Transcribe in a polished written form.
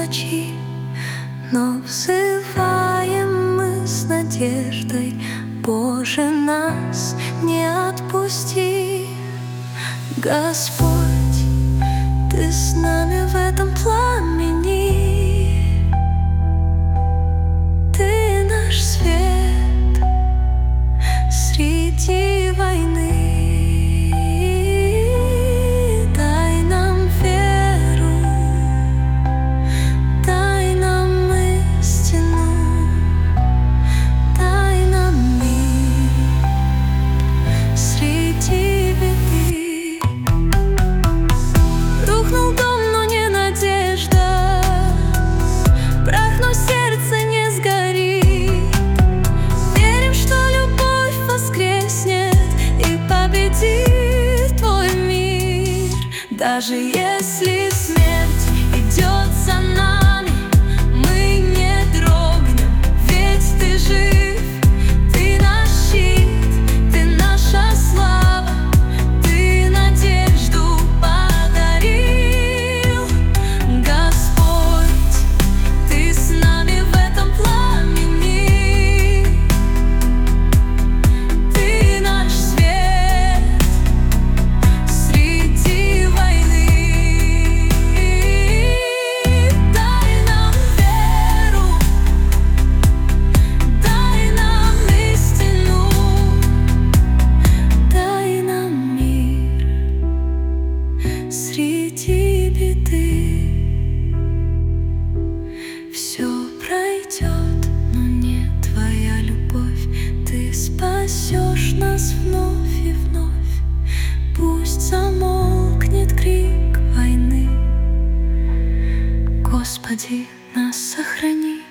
ночи, но взываем мы с надеждой: Боже, нас не отпусти. Господь, Ты с нами в этом пламени, Ты наш свет среди войны. Дай нам веру, дай нам истину, дай нам мир среди беды. Рухнул дом, но не надежда, прах, но сердце не сгорит. Верим, что любовь воскреснет и победит Твой мир. Даже если смерть идет за нами, мы не дрогнем, ведь Ты жив. Ты наш щит, Ты наша слава, Ты надежду подарил. Господь, Ты с нами в этом пламени, Ты наш свет среди войны. Дай нам веру, дай нам истину, дай нам мир среди беды. Все пройдет, но не Твоя любовь. Ты спасешь нас вновь и вновь. Пусть замолкнет крик войны. Господи, нас сохрани.